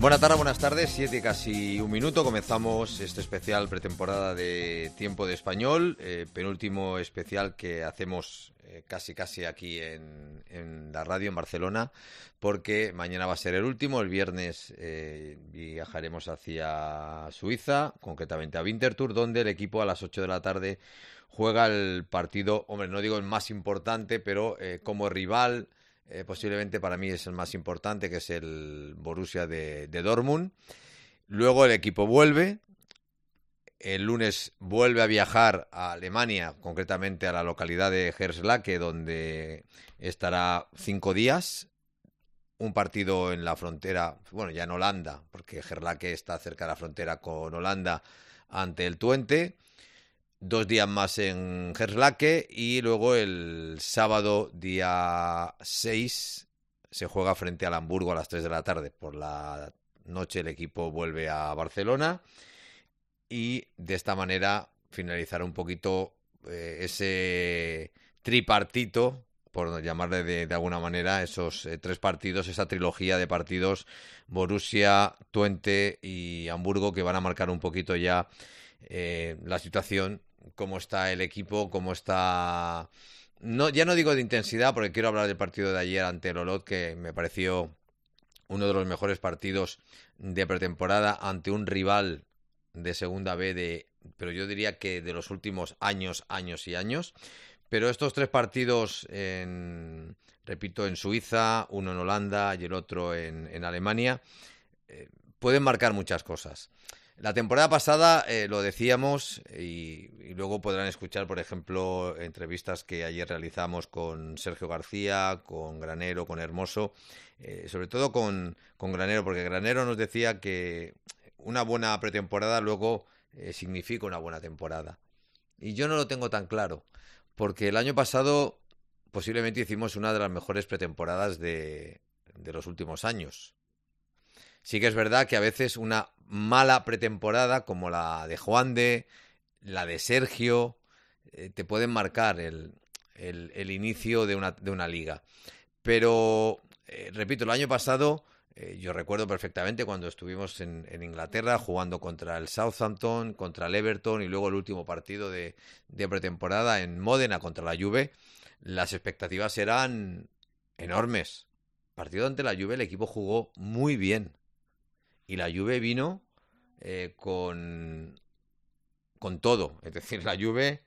Buenas tardes, 7 casi un minuto. Comenzamos este especial pretemporada de Tiempo de Español, penúltimo especial que hacemos casi aquí en la radio en Barcelona, porque mañana va a ser el último. El viernes viajaremos hacia Suiza, concretamente a Winterthur, donde el equipo a las 8 de la tarde juega el partido, hombre, no digo el más importante, pero como rival. Posiblemente para mí es el más importante, que es el Borussia de Dortmund. Luego el equipo vuelve. El lunes vuelve a viajar a Alemania, concretamente a la localidad de Herzlake, donde estará 5 días. Un partido en la frontera, bueno, ya en Holanda, porque Herzlake está cerca de la frontera con Holanda, ante el Twente. 2 días más en Herzlake y luego el sábado día 6 se juega frente al Hamburgo a las 3 de la tarde. Por la noche el equipo vuelve a Barcelona y de esta manera finalizará un poquito ese tripartito, por llamarle de alguna manera, esos 3 partidos, esa trilogía de partidos, Borussia, Twente y Hamburgo, que van a marcar un poquito ya la situación, cómo está el equipo, cómo está... No, ya no digo de intensidad, porque quiero hablar del partido de ayer ante el Olot, que me pareció uno de los mejores partidos de pretemporada ante un rival de segunda B, pero yo diría que de los últimos años. Pero estos 3 partidos, repito, en Suiza, uno en Holanda y el otro en Alemania, pueden marcar muchas cosas. La temporada pasada lo decíamos y luego podrán escuchar, por ejemplo, entrevistas que ayer realizamos con Sergio García, con Granero, con Hermoso, sobre todo con Granero, porque Granero nos decía que una buena pretemporada luego significa una buena temporada. Y yo no lo tengo tan claro, porque el año pasado posiblemente hicimos una de las mejores pretemporadas de los últimos años. Sí que es verdad que a veces una mala pretemporada, como la de Juande, la de Sergio, te pueden marcar el inicio de una liga. Pero, repito, el año pasado, yo recuerdo perfectamente cuando estuvimos en Inglaterra jugando contra el Southampton, contra el Everton y luego el último partido de pretemporada en Módena contra la Juve, las expectativas eran enormes. Partido ante la Juve, el equipo jugó muy bien. Y la Juve vino con todo. Es decir, la Juve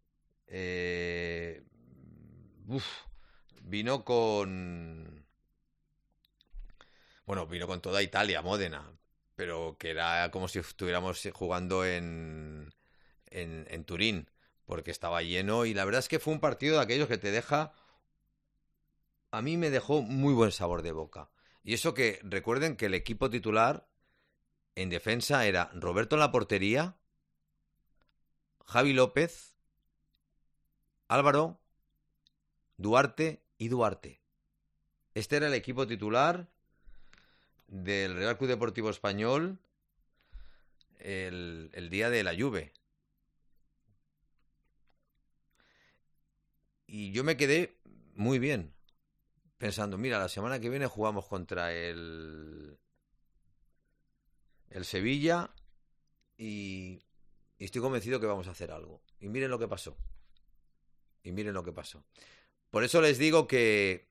vino con... Bueno, vino con toda Italia, Módena. Pero que era como si estuviéramos jugando en Turín. Porque estaba lleno. Y la verdad es que fue un partido de aquellos que te deja... A mí me dejó muy buen sabor de boca. Y eso que recuerden que el equipo titular en defensa era Roberto en la portería, Javi López, Álvaro, Duarte y Duarte. Este era el equipo titular del Real Club Deportivo Español el día de la Juve. Y yo me quedé muy bien, pensando, mira, la semana que viene jugamos contra el Sevilla y estoy convencido que vamos a hacer algo. Y miren lo que pasó. Por eso les digo que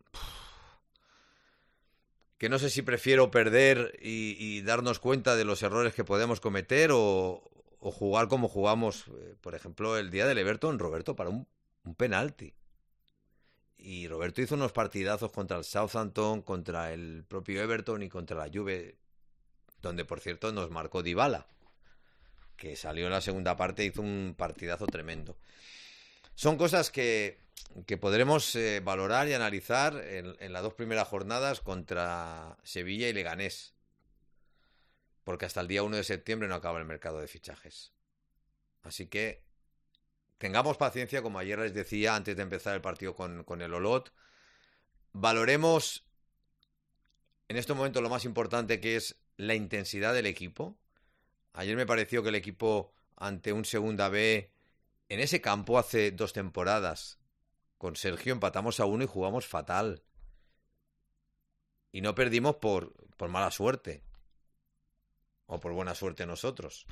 no sé si prefiero perder y darnos cuenta de los errores que podemos cometer o jugar como jugamos, por ejemplo, el día del Everton, Roberto para un penalti. Y Roberto hizo unos partidazos contra el Southampton, contra el propio Everton y contra la Juve, donde por cierto nos marcó Dybala, que salió en la segunda parte e hizo un partidazo tremendo. Son cosas que podremos valorar y analizar en las 2 primeras jornadas contra Sevilla y Leganés, porque hasta el día 1 de septiembre no acaba el mercado de fichajes. Así que tengamos paciencia, como ayer les decía antes de empezar el partido con el Olot. Valoremos en este momento lo más importante, que es la intensidad del equipo. Ayer me pareció que el equipo ante un segunda B en ese campo hace 2 temporadas con Sergio empatamos a 1 y jugamos fatal. Y no perdimos por mala suerte. o por buena suerte nosotros.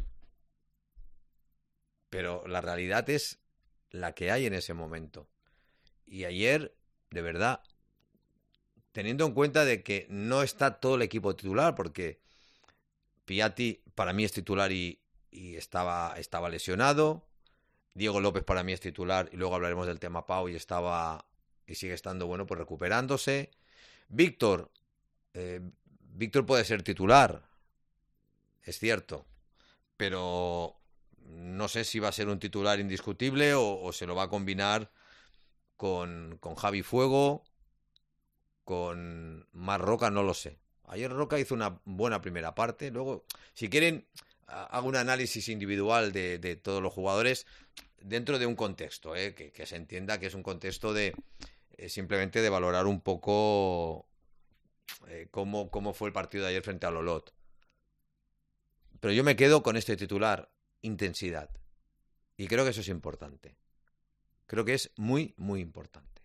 Pero la realidad es la que hay en ese momento. Y ayer, de verdad, teniendo en cuenta de que no está todo el equipo titular, porque Piatti para mí es titular y estaba lesionado. Diego López para mí es titular y luego hablaremos del tema Pau y sigue estando, bueno, pues recuperándose. Víctor puede ser titular, es cierto, pero no sé si va a ser un titular indiscutible o se lo va a combinar con Javi Fuego, con Marc Roca, no lo sé. Ayer Roca hizo una buena primera parte. Luego, si quieren, hago un análisis individual de todos los jugadores dentro de un contexto, que se entienda que es un contexto de simplemente de valorar un poco cómo fue el partido de ayer frente al Olot. Pero yo me quedo con este titular, intensidad. Y creo que eso es importante. Creo que es muy, muy importante.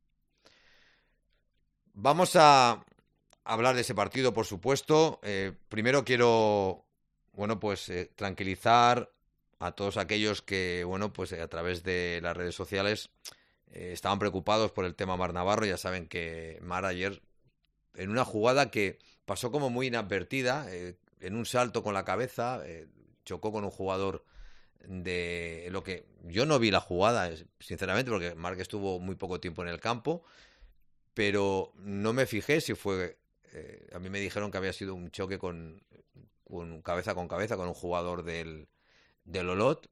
Vamos a hablar de ese partido, por supuesto. Primero quiero, bueno, pues tranquilizar a todos aquellos que, bueno, pues a través de las redes sociales estaban preocupados por el tema Marc Navarro. Ya saben que Mar ayer, en una jugada que pasó como muy inadvertida, en un salto con la cabeza, chocó con un jugador de lo que yo no vi la jugada, sinceramente, porque Marc estuvo muy poco tiempo en el campo, pero no me fijé si fue... a mí me dijeron que había sido un choque con cabeza con un jugador del Olot,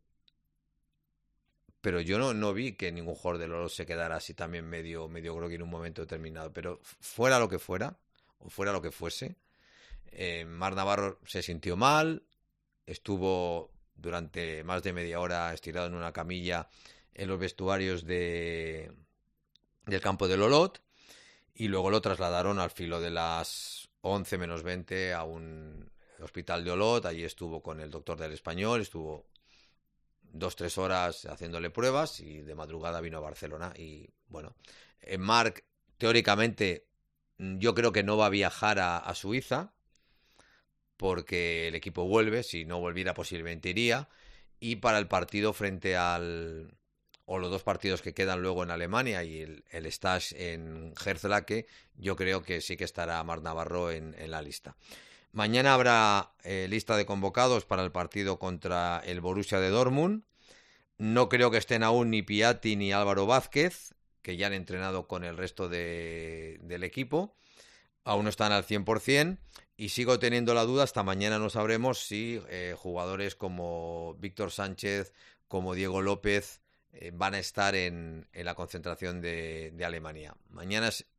pero yo no vi que ningún jugador del Olot se quedara así también medio groggy en un momento determinado. Pero fuera lo que fuera, o fuera lo que fuese, Marc Navarro se sintió mal, estuvo durante más de media hora estirado en una camilla en los vestuarios del campo del Olot, y luego lo trasladaron al filo de las 11 menos 20 a un hospital de Olot. Allí estuvo con el doctor del Español, estuvo 2-3 horas haciéndole pruebas y de madrugada vino a Barcelona. Y bueno, Marc teóricamente yo creo que no va a viajar a Suiza porque el equipo vuelve, si no volviera posiblemente iría, y para el partido frente o los dos partidos que quedan luego en Alemania y el stage en Herzlake, yo creo que sí que estará Marc Navarro en la lista. Mañana habrá lista de convocados para el partido contra el Borussia de Dortmund. No creo que estén aún ni Piatti ni Álvaro Vázquez, que ya han entrenado con el resto del equipo. Aún no están al 100%. Y sigo teniendo la duda, hasta mañana no sabremos si jugadores como Víctor Sánchez, como Diego López, van a estar en la concentración de Alemania. Mañana es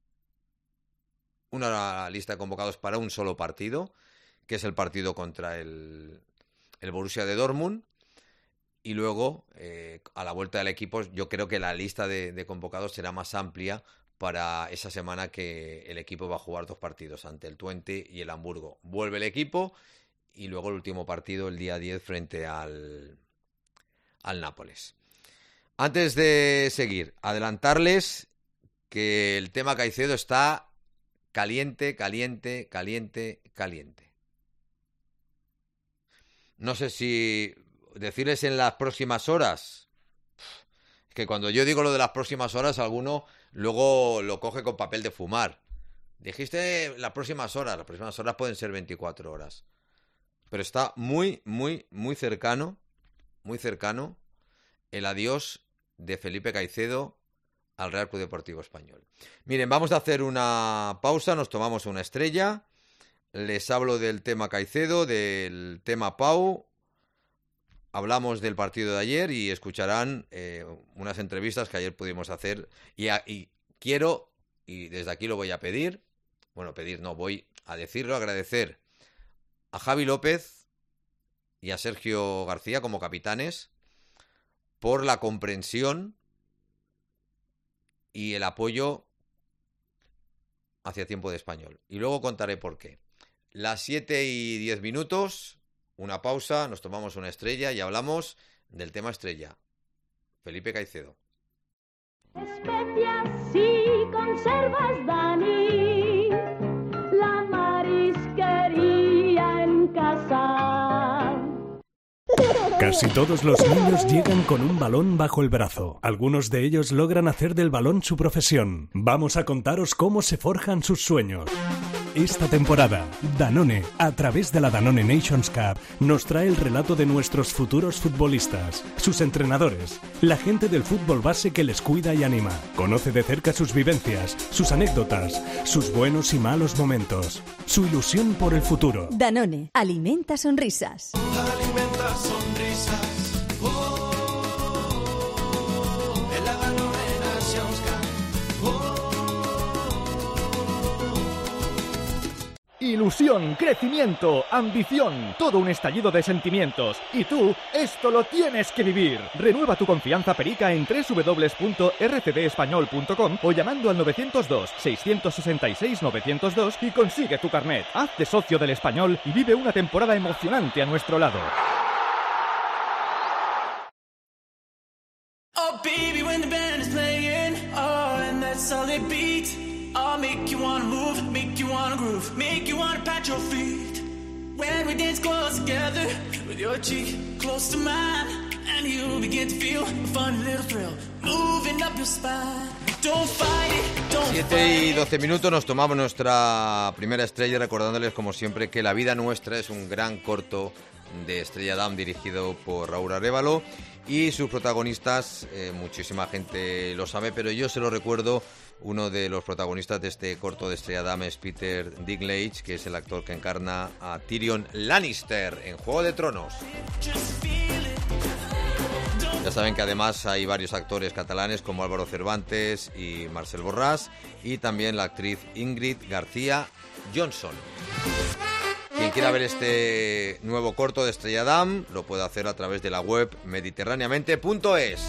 una lista de convocados para un solo partido, que es el partido contra el Borussia de Dortmund. Y luego, a la vuelta del equipo, yo creo que la lista de convocados será más amplia para esa semana que el equipo va a jugar dos partidos ante el Twente y el Hamburgo. Vuelve el equipo y luego el último partido el día 10 frente al Nápoles. Antes de seguir, adelantarles que el tema Caicedo está caliente. No sé si decirles en las próximas horas. Es que cuando yo digo lo de las próximas horas, alguno luego lo coge con papel de fumar. Dijiste las próximas horas pueden ser 24 horas. Pero está muy cercano el adiós de Felipe Caicedo al Real Club Deportivo Español. Miren, vamos a hacer una pausa, nos tomamos una estrella, les hablo del tema Caicedo, del tema Pau, hablamos del partido de ayer y escucharán unas entrevistas que ayer pudimos hacer y quiero, y desde aquí lo voy a pedir, voy a decirlo, agradecer a Javi López y a Sergio García como capitanes por la comprensión y el apoyo hacia Tiempo de Español. Y luego contaré por qué. Las 7:10, una pausa, nos tomamos una estrella y hablamos del tema estrella. Felipe Caicedo. Especias y conservas, Dani, la marisquería en casa. Casi todos los niños llegan con un balón bajo el brazo. Algunos de ellos logran hacer del balón su profesión. Vamos a contaros cómo se forjan sus sueños. Esta temporada, Danone, a través de la Danone Nations Cup, nos trae el relato de nuestros futuros futbolistas, sus entrenadores, la gente del fútbol base que les cuida y anima. Conoce de cerca sus vivencias, sus anécdotas, sus buenos y malos momentos, su ilusión por el futuro. Danone, alimenta sonrisas. Alimenta sonrisas. En la Danone Nations Cup. Ilusión, crecimiento, ambición, todo un estallido de sentimientos. Y tú, esto lo tienes que vivir. Renueva tu confianza perica en www.rcdespañol.com o llamando al 902-666-902 y consigue tu carnet. Hazte socio del Español y vive una temporada emocionante a nuestro lado. Oh baby, when the band is playing, oh, and that solid beat, I'll make you wanna move, make you wanna groove, make you wanna pat your feet. When we dance close together, with your cheek close to mine, and you begin to feel a funny little thrill, moving up your spine. Don't fight it, don't fight it. 7 y 12 minutos, nos tomamos nuestra primera estrella, recordándoles como siempre que La vida nuestra es un gran corto de Estrella Damm dirigido por Raúl Arévalo y sus protagonistas, muchísima gente lo sabe, pero yo se lo recuerdo. Uno de los protagonistas de este corto de Estrella Damm es Peter Dinklage, que es el actor que encarna a Tyrion Lannister en Juego de Tronos. Ya saben que además hay varios actores catalanes como Álvaro Cervantes y Marcel Borràs, y también la actriz Ingrid García Johnson. Quien quiera ver este nuevo corto de Estrella Damm lo puede hacer a través de la web mediterráneamente.es.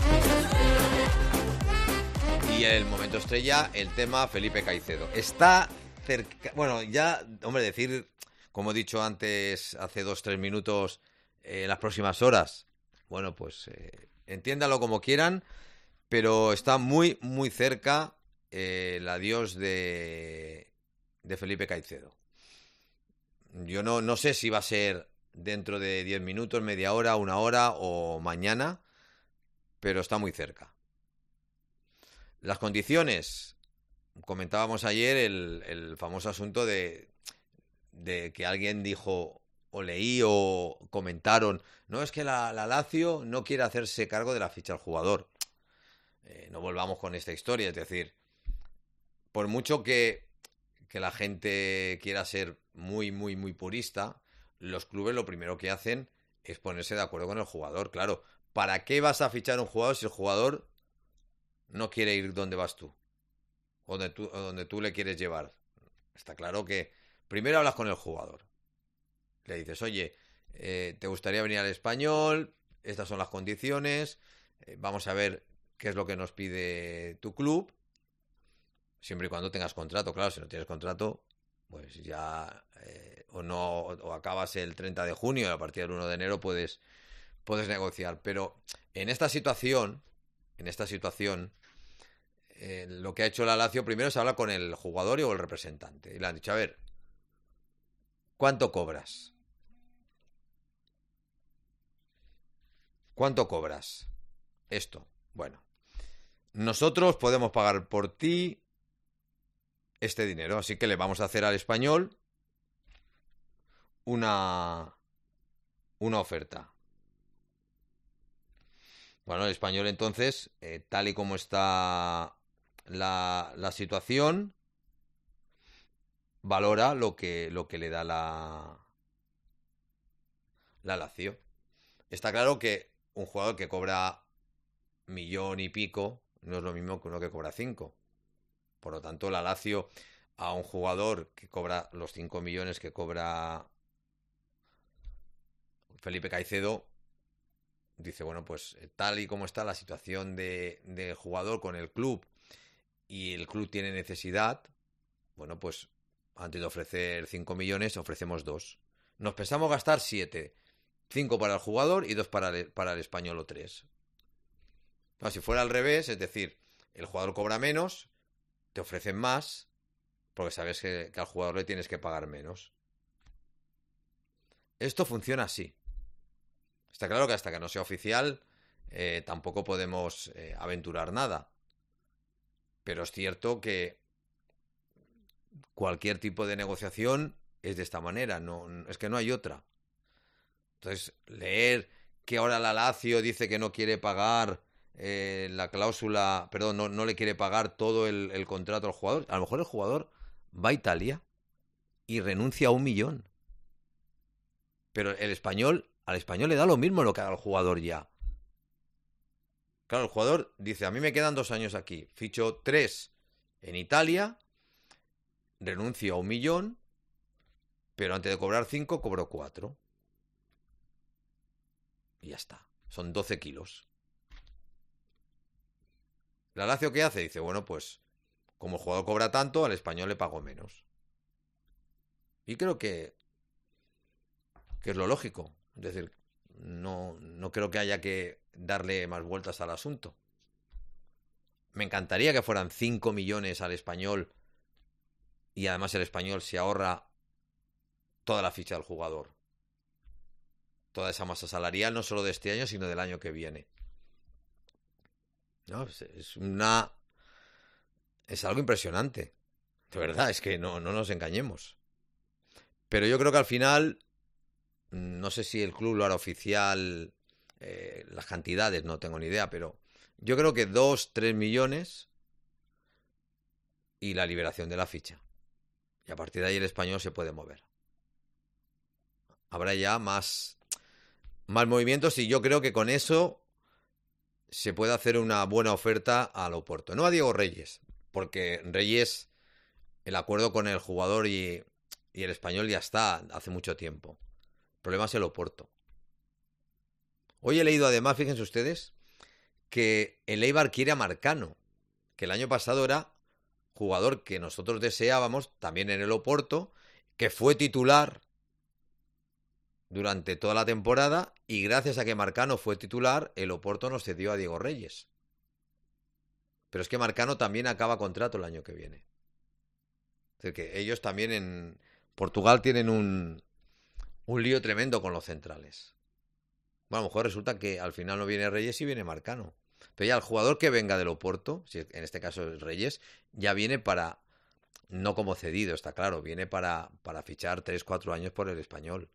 Y el momento estrella, el tema Felipe Caicedo. Está cerca, bueno, ya, hombre, decir, como he dicho antes, hace 2-3 minutos, las próximas horas, bueno, pues entiéndalo como quieran, pero está muy, muy cerca el adiós de Felipe Caicedo. Yo no sé si va a ser dentro de 10 minutos, media hora, 1 hora o mañana, pero está muy cerca. Las condiciones, comentábamos ayer el famoso asunto de que alguien dijo o leí o comentaron, no, es que la Lazio no quiere hacerse cargo de la ficha del jugador. No volvamos con esta historia, es decir, por mucho que la gente quiera ser muy, muy, muy purista, los clubes lo primero que hacen es ponerse de acuerdo con el jugador. Claro, ¿para qué vas a fichar a un jugador si el jugador no quiere ir donde vas tú? O donde tú le quieres llevar. Está claro que primero hablas con el jugador. Le dices, oye, ¿te gustaría venir al Español? Estas son las condiciones. Vamos a ver qué es lo que nos pide tu club. Siempre y cuando tengas contrato. Claro, si no tienes contrato, pues ya o acabas el 30 de junio y a partir del 1 de enero puedes negociar. Pero en esta situación, lo que ha hecho la Lazio primero es hablar con el jugador o el representante. Y le han dicho, a ver, ¿cuánto cobras? ¿Cuánto cobras? Esto. Bueno, nosotros podemos pagar por ti este dinero, así que le vamos a hacer al Español una oferta. Bueno, el Español entonces, tal y como está la situación, valora lo que le da la Lazio. Está claro que un jugador que cobra 1 millón y pico no es lo mismo que uno que cobra 5. Por lo tanto, la Lazio a un jugador que cobra los 5 millones que cobra Felipe Caicedo, dice, bueno, pues tal y como está la situación del jugador con el club y el club tiene necesidad, bueno, pues antes de ofrecer 5 millones, ofrecemos 2. Nos pensamos gastar 7. 5 para el jugador y 2 para el Español o 3. No, si fuera al revés, es decir, el jugador cobra menos, te ofrecen más, porque sabes que al jugador le tienes que pagar menos. Esto funciona así. Está claro que hasta que no sea oficial tampoco podemos aventurar nada. Pero es cierto que cualquier tipo de negociación es de esta manera, es que no hay otra. Entonces, leer que ahora la Lazio dice que no quiere pagar la cláusula, perdón, no le quiere pagar todo el contrato al jugador. A lo mejor el jugador va a Italia y renuncia a 1 millón. Pero al español le da lo mismo lo que haga el jugador ya. Claro, el jugador dice, a mí me quedan 2 años aquí, ficho 3 en Italia, renuncio a 1 millón, pero antes de cobrar 5, cobro 4. Y ya está, son 12 kilos. ¿La Lazio qué hace? Dice, bueno, pues como el jugador cobra tanto, al español le pago menos. Y creo que es lo lógico. Es decir, no creo que haya que darle más vueltas al asunto. Me encantaría que fueran 5 millones al español y además el español se ahorra toda la ficha del jugador. Toda esa masa salarial, no solo de este año, sino del año que viene. No, es algo impresionante. De verdad, es que no nos engañemos. Pero yo creo que al final, no sé si el club lo hará oficial, las cantidades, no tengo ni idea, pero yo creo que 2-3 millones y la liberación de la ficha. Y a partir de ahí el español se puede mover. Habrá ya más movimientos y yo creo que con eso se puede hacer una buena oferta al Oporto. No a Diego Reyes, porque Reyes, el acuerdo con el jugador y el español ya está hace mucho tiempo. El problema es el Oporto. Hoy he leído además, fíjense ustedes, que el Eibar quiere a Marcano, que el año pasado era jugador que nosotros deseábamos, también en el Oporto, que fue titular durante toda la temporada y gracias a que Marcano fue titular, el Oporto nos cedió a Diego Reyes. Pero es que Marcano también acaba contrato el año que viene. Es decir, que ellos también en Portugal tienen un lío tremendo con los centrales. Bueno, a lo mejor resulta que al final no viene Reyes y viene Marcano. Pero ya el jugador que venga del Oporto, si en este caso es Reyes, ya viene para, no como cedido, está claro, viene para fichar 3-4 años por el español.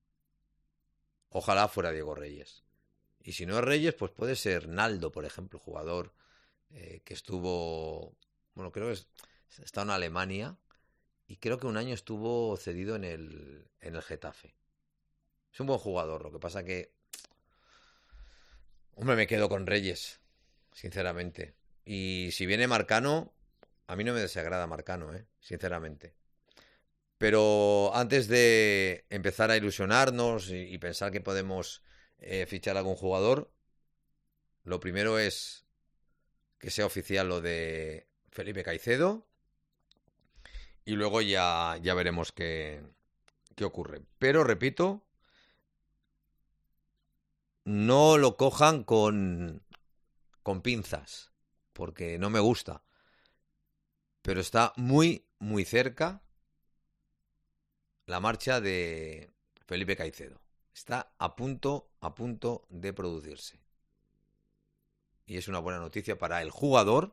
Ojalá fuera Diego Reyes. Y si no es Reyes, pues puede ser Naldo, por ejemplo, jugador que estuvo, bueno, creo que está en Alemania y creo que un año estuvo cedido en el Getafe. Es un buen jugador, lo que pasa que, hombre, me quedo con Reyes, sinceramente. Y si viene Marcano, a mí no me desagrada Marcano, sinceramente. Pero antes de empezar a ilusionarnos y pensar que podemos fichar a algún jugador, lo primero es que sea oficial lo de Felipe Caicedo y luego ya veremos qué ocurre. Pero, repito, no lo cojan con pinzas, porque no me gusta. Pero está muy, muy cerca la marcha de Felipe Caicedo. Está a punto de producirse. Y es una buena noticia para el jugador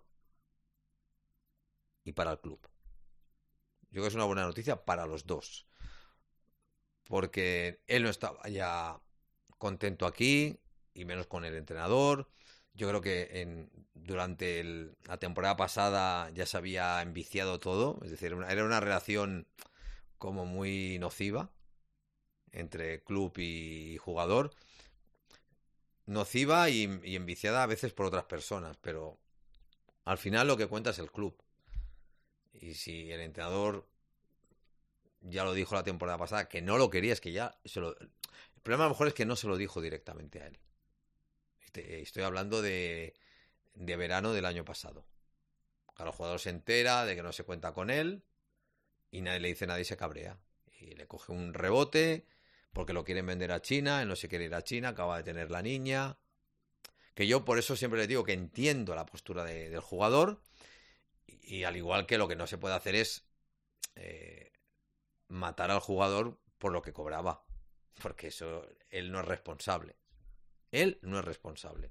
y para el club. Yo creo que es una buena noticia para los dos. Porque él no estaba ya contento aquí, y menos con el entrenador. Yo creo que durante la temporada pasada ya se había enviciado todo. Es decir, era una relación como muy nociva entre club y jugador. Nociva y enviciada a veces por otras personas, pero al final lo que cuenta es el club. Y si el entrenador ya lo dijo la temporada pasada, que no lo quería, es que ya el problema a lo mejor es que no se lo dijo directamente a él. Estoy hablando de verano del año pasado. Claro, el jugador se entera de que no se cuenta con él y nadie le dice nada y se cabrea. Y le coge un rebote porque lo quieren vender a China, él no se quiere ir a China, acaba de tener la niña. Que yo por eso siempre les digo que entiendo la postura del jugador y al igual que lo que no se puede hacer es matar al jugador por lo que cobraba, porque eso él no es responsable. Él no es responsable.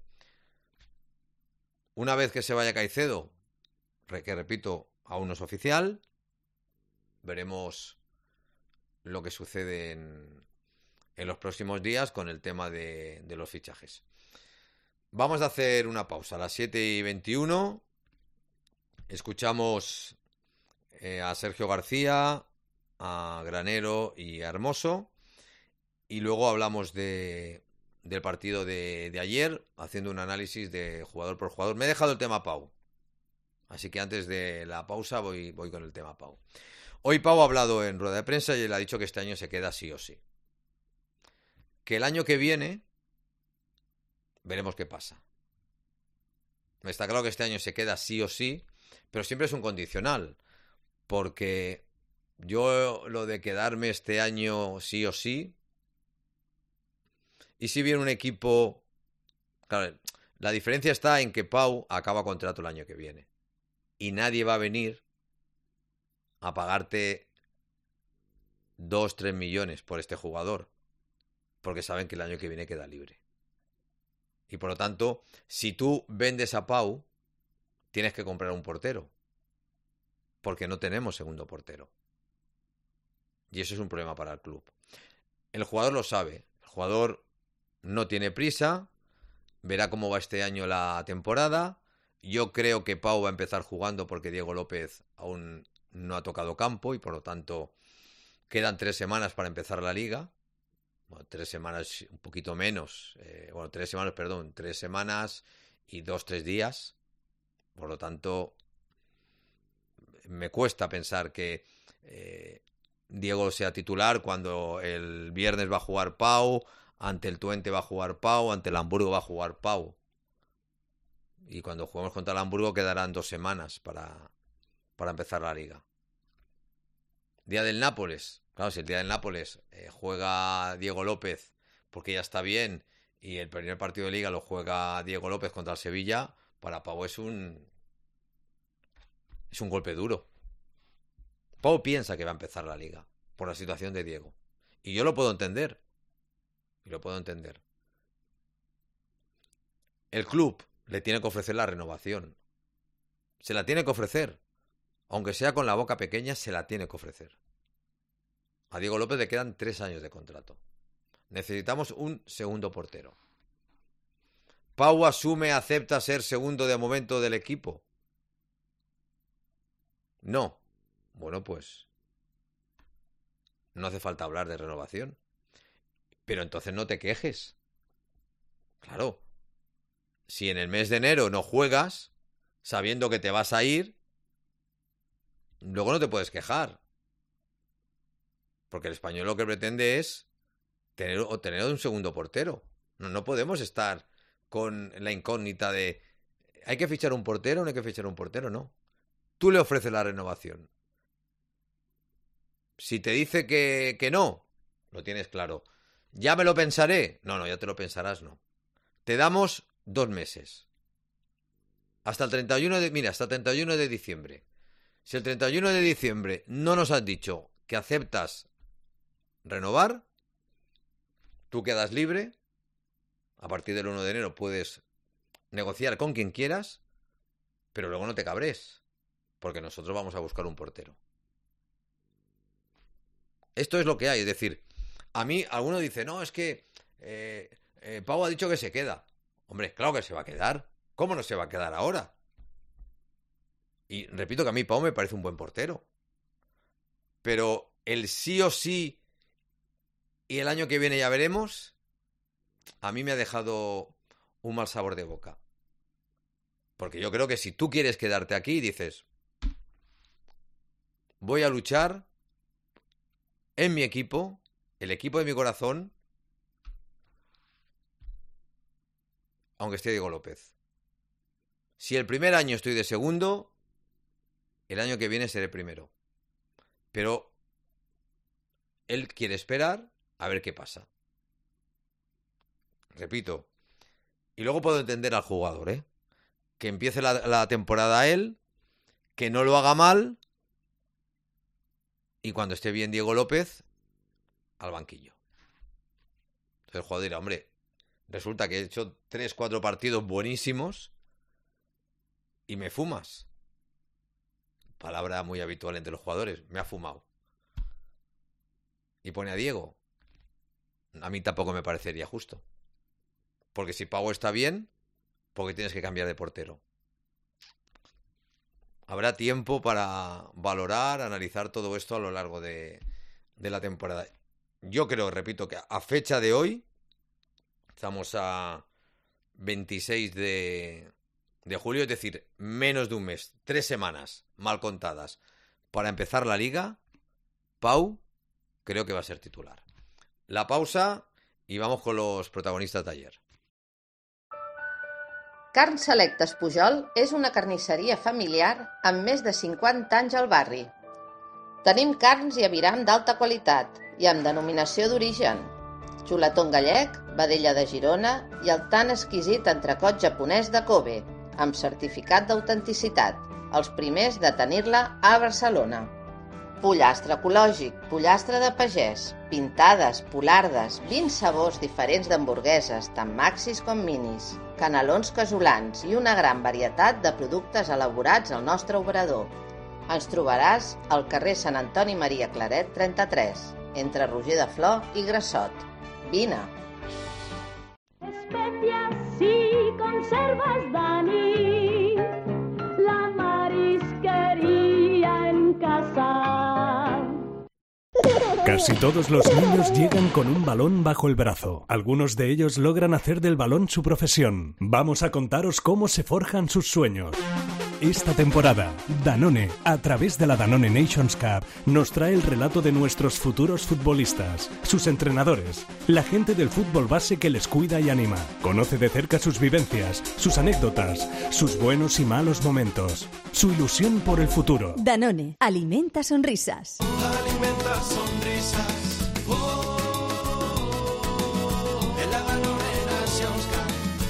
Una vez que se vaya Caicedo, que repito, aún no es oficial, veremos lo que sucede en los próximos días con el tema de los fichajes. Vamos a hacer una pausa a las 7:21. Escuchamos a Sergio García, a Granero y a Hermoso. Y luego hablamos del partido de ayer, haciendo un análisis de jugador por jugador. Me he dejado el tema Pau. Así que antes de la pausa voy con el tema Pau. Hoy Pau ha hablado en rueda de prensa y él ha dicho que este año se queda sí o sí. Que el año que viene veremos qué pasa. Está claro que este año se queda sí o sí, pero siempre es un condicional. Porque yo lo de quedarme este año sí o sí, y si viene un equipo... Claro, la diferencia está en que Pau acaba contrato el año que viene. Y nadie va a venir a pagarte 2-3 millones por este jugador. Porque saben que el año que viene queda libre. Y por lo tanto, si tú vendes a Pau, tienes que comprar un portero. Porque no tenemos segundo portero. Y eso es un problema para el club. El jugador lo sabe. El jugador no tiene prisa. Verá cómo va este año la temporada. Yo creo que Pau va a empezar jugando porque Diego López aún no ha tocado campo y por lo tanto quedan 3 semanas para empezar la liga. Bueno, 3 semanas, un poquito menos. 3 semanas y 2-3 días. Por lo tanto, me cuesta pensar que Diego sea titular cuando el viernes va a jugar Pau, ante el Twente va a jugar Pau, ante el Hamburgo va a jugar Pau. Y cuando juguemos contra el Hamburgo quedarán 2 semanas para empezar la liga. Día del Nápoles. Claro, si el día del Nápoles juega Diego López porque ya está bien y el primer partido de liga lo juega Diego López contra el Sevilla, para Pau es un golpe duro. Pau piensa que va a empezar la liga por la situación de Diego. Y yo lo puedo entender. El club le tiene que ofrecer la renovación. Se la tiene que ofrecer. Aunque sea con la boca pequeña, se la tiene que ofrecer. A Diego López le quedan 3 años de contrato. Necesitamos un segundo portero. Pau acepta ser segundo de momento del equipo. No. Bueno, pues no hace falta hablar de renovación. Pero entonces no te quejes. Claro. Si en el mes de enero no juegas, sabiendo que te vas a ir, luego no te puedes quejar. Porque el Español lo que pretende es tener un segundo portero. No podemos estar con la incógnita de ¿hay que fichar un portero o no hay que fichar un portero? No. Tú le ofreces la renovación. Si te dice que no, lo tienes claro. ¿Ya me lo pensaré? No, ya te lo pensarás, no. Te damos 2 meses. Hasta el 31 de diciembre. Si el 31 de diciembre no nos has dicho que aceptas renovar, tú quedas libre. A partir del 1 de enero puedes negociar con quien quieras, pero luego no te cabres, porque nosotros vamos a buscar un portero. Esto es lo que hay, es decir, a mí alguno dice, no, es que Pau ha dicho que se queda. Hombre, claro que se va a quedar. ¿Cómo no se va a quedar ahora? Y repito que a mí Pau me parece un buen portero. Pero el sí o sí y el año que viene ya veremos, a mí me ha dejado un mal sabor de boca. Porque yo creo que si tú quieres quedarte aquí, dices, voy a luchar en mi equipo, el equipo de mi corazón, aunque esté Diego López. Si el primer año estoy de segundo, el año que viene seré primero. Pero él quiere esperar a ver qué pasa. Repito. Y luego puedo entender al jugador, que empiece la temporada él, que no lo haga mal, y cuando esté bien Diego López, al banquillo. Entonces el jugador dirá, hombre, resulta que he hecho 3-4 partidos buenísimos y me fumas. Palabra muy habitual entre los jugadores. Me ha fumado. Y pone a Diego. A mí tampoco me parecería justo. Porque si Pau está bien, ¿por qué tienes que cambiar de portero? Habrá tiempo para valorar, analizar todo esto a lo largo de la temporada. Yo creo, repito, que a fecha de hoy, estamos a 26 de julio, es decir, menos de un mes, 3 semanas mal contadas para empezar la liga. Pau creo que va a ser titular. La pausa y vamos con los protagonistas de ayer. Carns Selectes Pujol és una carnisseria familiar amb més de 50 anys al barri. Tenim carns i aviram d'alta qualitat i amb denominació d'origen. Xuletón gallec, vedella de Girona i el tan exquisit entrecot japonès de Kobe, amb certificat d'autenticitat, els primers de tenir-la a Barcelona. Pollastre ecològic, pollastre de pagès, pintades, polardes, 20 sabors diferents d'hamburgueses, tant maxis com minis, canelons casolans i una gran varietat de productes elaborats al nostre obrador. Ens trobaràs al carrer Sant Antoni Maria Claret 33, entre Roger de Flor i Grassot. Vine! Especias y conservas, Dani, la marisquería en casa. Casi todos los niños llegan con un balón bajo el brazo. Algunos de ellos logran hacer del balón su profesión. Vamos a contaros cómo se forjan sus sueños. Esta temporada, Danone, a través de la Danone Nations Cup, nos trae el relato de nuestros futuros futbolistas, sus entrenadores, la gente del fútbol base que les cuida y anima. Conoce de cerca sus vivencias, sus anécdotas, sus buenos y malos momentos, su ilusión por el futuro. Danone, alimenta sonrisas. Alimenta sonrisas. En la Danone Nations Cup.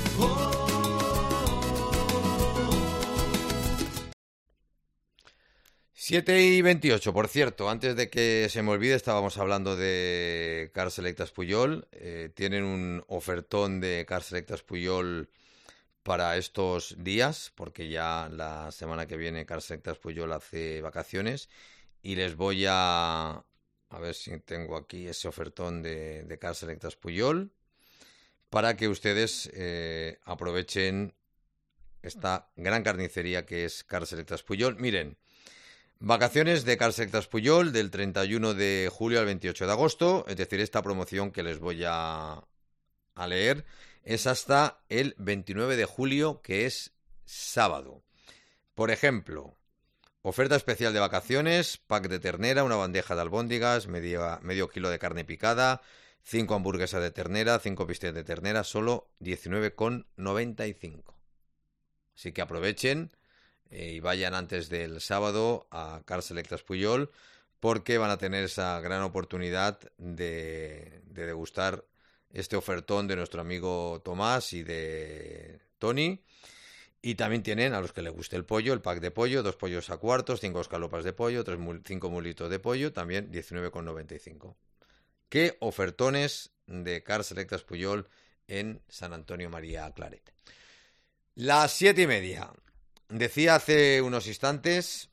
7:28, por cierto, antes de que se me olvide, estábamos hablando de Carns Selectes Pujol. Tienen un ofertón de Carns Selectes Pujol para estos días, porque ya la semana que viene Carns Selectes Pujol hace vacaciones. Y les voy a ver si tengo aquí ese ofertón de Carns Selectes Pujol para que ustedes aprovechen esta gran carnicería que es Carns Selectes Pujol. Miren, vacaciones de Carns Selectes Pujol del 31 de julio al 28 de agosto, es decir, esta promoción que les voy a leer es hasta el 29 de julio, que es sábado. Por ejemplo, oferta especial de vacaciones, pack de ternera, una bandeja de albóndigas, medio kilo de carne picada, 5 hamburguesas de ternera, 5 bistecs de ternera, solo 19,95. Así que aprovechen y vayan antes del sábado a Carns Selectes Pujol, porque van a tener esa gran oportunidad de degustar este ofertón de nuestro amigo Tomás y de Tony. Y también tienen, a los que les guste el pollo, el pack de pollo, 2 pollos a cuartos, 5 escalopas de pollo, 5 mulitos de pollo, también 19,95. ¿Qué ofertones de Carns Selectes Pujol en San Antonio María Claret? Las 7:30. Decía hace unos instantes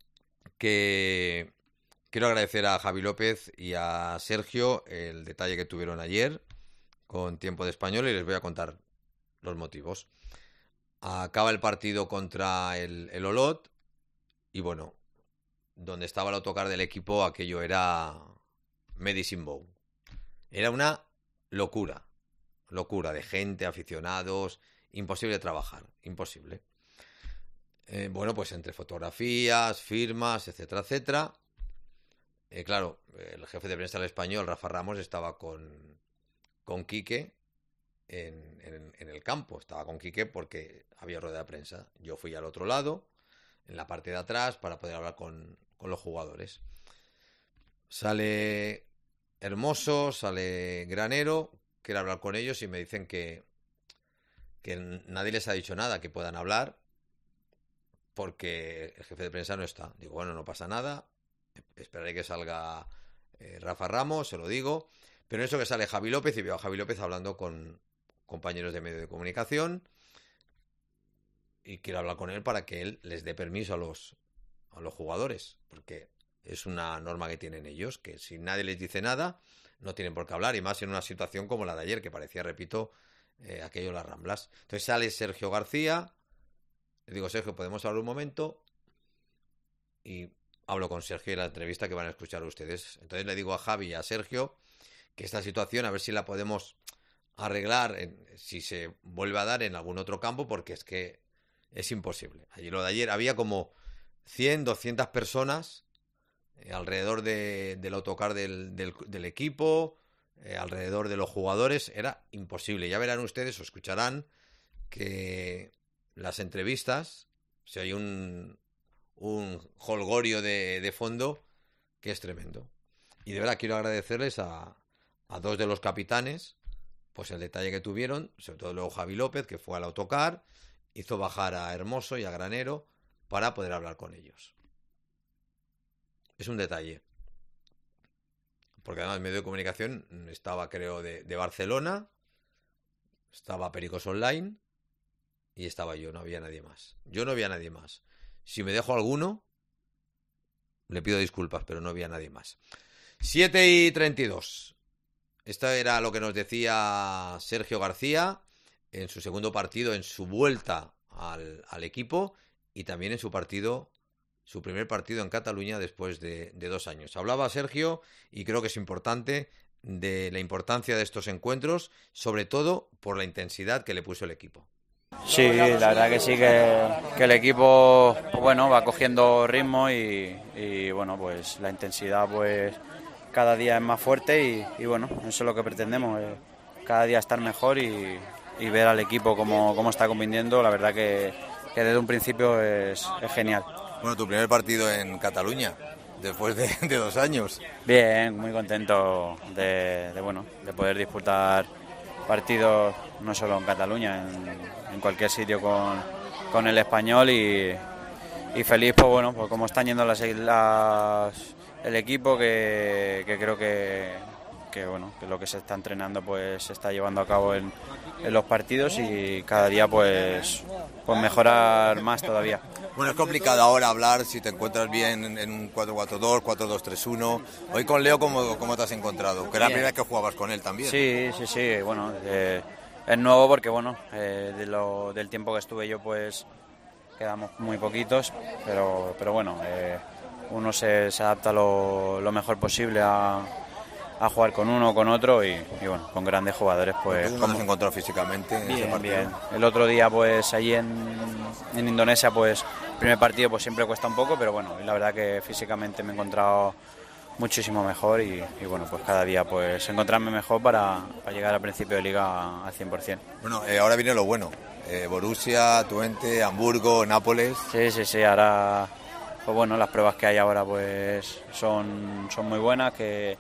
que quiero agradecer a Javi López y a Sergio el detalle que tuvieron ayer con Tiempo de Español, y les voy a contar los motivos. Acaba el partido contra el Olot y bueno, donde estaba el autocar del equipo, aquello era Medicine Bow. Era una locura de gente, aficionados, imposible de trabajar, imposible. Bueno, pues entre fotografías, firmas, etcétera, etcétera. Claro, el jefe de prensa del Español, Rafa Ramos, estaba con Quique en el campo. Estaba con Quique porque había rueda de prensa. Yo fui al otro lado, en la parte de atrás, para poder hablar con los jugadores. Sale Hermoso, sale Granero, quiero hablar con ellos y me dicen que nadie les ha dicho nada, que puedan hablar, porque el jefe de prensa no está. Digo, bueno, no pasa nada, esperaré que salga Rafa Ramos, se lo digo. Pero en eso que sale Javi López, y veo a Javi López hablando con compañeros de medio de comunicación y quiero hablar con él para que él les dé permiso a los jugadores, porque es una norma que tienen ellos, que si nadie les dice nada, no tienen por qué hablar, y más en una situación como la de ayer, que parecía, repito, aquello las Ramblas. Entonces sale Sergio García, le digo, Sergio, ¿podemos hablar un momento? Y hablo con Sergio y la entrevista que van a escuchar ustedes. Entonces le digo a Javi y a Sergio que esta situación, a ver si la podemos arreglar, si se vuelve a dar en algún otro campo, porque es que es imposible. Allí lo de ayer había como 100, 200 personas alrededor del autocar del equipo, alrededor de los jugadores, era imposible. Ya verán ustedes o escucharán que las entrevistas, si hay un jolgorio de fondo que es tremendo. Y de verdad quiero agradecerles a dos de los capitanes pues el detalle que tuvieron, sobre todo luego Javi López, que fue al autocar, hizo bajar a Hermoso y a Granero para poder hablar con ellos. Es un detalle. Porque además el medio de comunicación estaba, creo, de Barcelona, estaba Pericos Online y estaba yo, no había nadie más. Yo no había nadie más. Si me dejo alguno, le pido disculpas, pero no había nadie más. 7:32. Esto era lo que nos decía Sergio García en su segundo partido, en su vuelta al equipo y también en su primer partido en Cataluña después de 2 años. Hablaba Sergio, y creo que es importante, de la importancia de estos encuentros, sobre todo por la intensidad que le puso el equipo. Sí, la verdad que sí, que el equipo pues bueno, va cogiendo ritmo y bueno, pues la intensidad pues cada día es más fuerte y bueno, eso es lo que pretendemos, cada día estar mejor y ver al equipo cómo está compitiendo. La verdad que desde un principio es genial. Bueno, tu primer partido en Cataluña, después de 2 años. Bien, muy contento de poder disputar partidos no solo en Cataluña, en cualquier sitio con el Español y feliz pues bueno, pues cómo están yendo el equipo, que creo que bueno, que lo que se está entrenando pues se está llevando a cabo en los partidos y cada día pues mejorar más todavía. Bueno, es complicado ahora hablar si te encuentras bien en un 4-4-2, 4-2-3-1. Hoy con Leo, ¿cómo te has encontrado? Que era la primera vez que jugabas con él también. Sí, bueno, es nuevo porque bueno, del tiempo que estuve yo pues quedamos muy poquitos, pero bueno, uno se adapta lo mejor posible a jugar con uno o con otro y bueno, con grandes jugadores pues. ¿Cómo has encontrado físicamente en ese partido? Bien. El otro día pues allí en Indonesia pues el primer partido pues siempre cuesta un poco, pero bueno, la verdad que físicamente me he encontrado muchísimo mejor y bueno, pues cada día pues encontrarme mejor para llegar al principio de liga al 100%. Bueno, ahora viene lo bueno, Borussia, Twente, Hamburgo, Nápoles. Sí, ahora pues bueno, las pruebas que hay ahora pues son muy buenas, que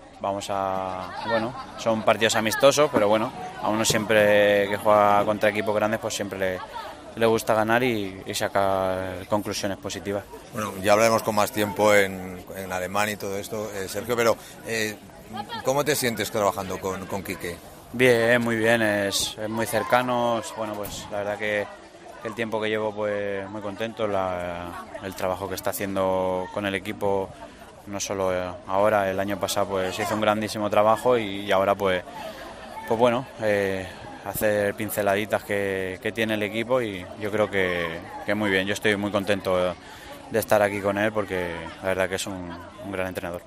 son partidos amistosos, pero bueno, a uno siempre que juega contra equipos grandes pues siempre le gusta ganar y sacar conclusiones positivas. Bueno, ya hablaremos con más tiempo en Alemania y todo esto, Sergio, pero ¿cómo te sientes trabajando con Quique? Bien, muy bien, es muy cercano, bueno, pues la verdad que el tiempo que llevo pues muy contento, el trabajo que está haciendo con el equipo, no solo ahora, el año pasado pues hizo un grandísimo trabajo y ahora pues bueno, hacer pinceladitas que tiene el equipo y yo creo que muy bien. Yo estoy muy contento de estar aquí con él porque la verdad que es un gran entrenador.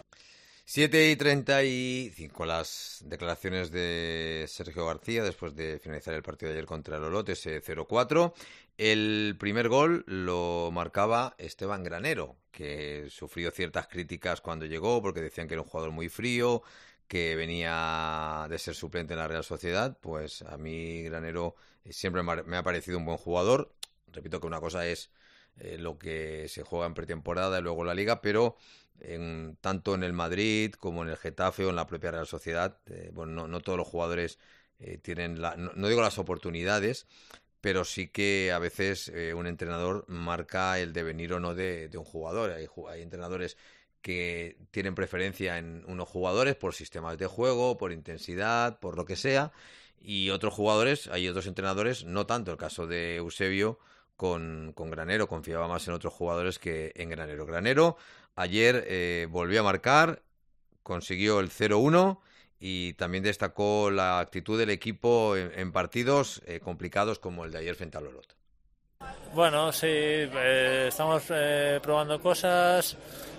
7:35, las declaraciones de Sergio García después de finalizar el partido de ayer contra el Olot, ese 0-4. El primer gol lo marcaba Esteban Granero, que sufrió ciertas críticas cuando llegó porque decían que era un jugador muy frío, que venía de ser suplente en la Real Sociedad. Pues a mí Granero siempre me ha parecido un buen jugador. Repito que una cosa es lo que se juega en pretemporada y luego la Liga, pero tanto en el Madrid como en el Getafe o en la propia Real Sociedad, no todos los jugadores tienen, no digo las oportunidades, pero sí que a veces un entrenador marca el devenir o no de un jugador. Hay entrenadores que tienen preferencia en unos jugadores por sistemas de juego, por intensidad, por lo que sea, y otros jugadores, hay otros entrenadores, no tanto. El caso de Eusebio con Granero, confiaba más en otros jugadores que en Granero. Granero ayer volvió a marcar, consiguió el 0-1 y también destacó la actitud del equipo en partidos complicados como el de ayer frente al Olot. Bueno, sí, estamos probando cosas,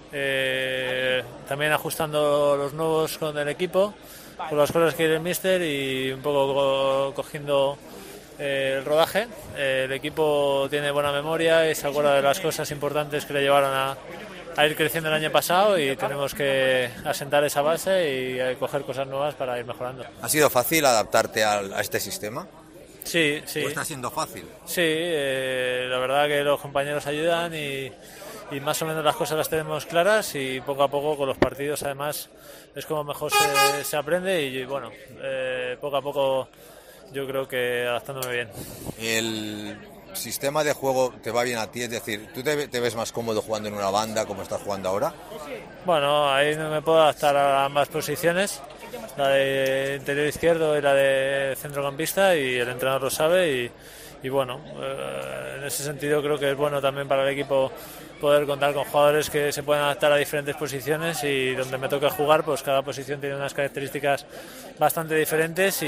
también ajustando los nuevos con el equipo, con las cosas que quiere el míster y un poco cogiendo el rodaje. El equipo tiene buena memoria y se acuerda de las cosas importantes que le llevaron a ir creciendo el año pasado y tenemos que asentar esa base y coger cosas nuevas para ir mejorando. ¿Ha sido fácil adaptarte a este sistema? Sí, sí. ¿O está siendo fácil? Sí, la verdad que los compañeros ayudan y más o menos las cosas las tenemos claras y poco a poco con los partidos además es como mejor se aprende y bueno, poco a poco yo creo que adaptándome bien. El sistema de juego te va bien a ti, es decir, ¿tú te ves más cómodo jugando en una banda como estás jugando ahora? Bueno, ahí no me puedo adaptar a ambas posiciones, la de interior izquierdo y la de centrocampista, y el entrenador lo sabe y bueno, en ese sentido creo que es bueno también para el equipo poder contar con jugadores que se pueden adaptar a diferentes posiciones y donde me toque jugar, pues cada posición tiene unas características bastante diferentes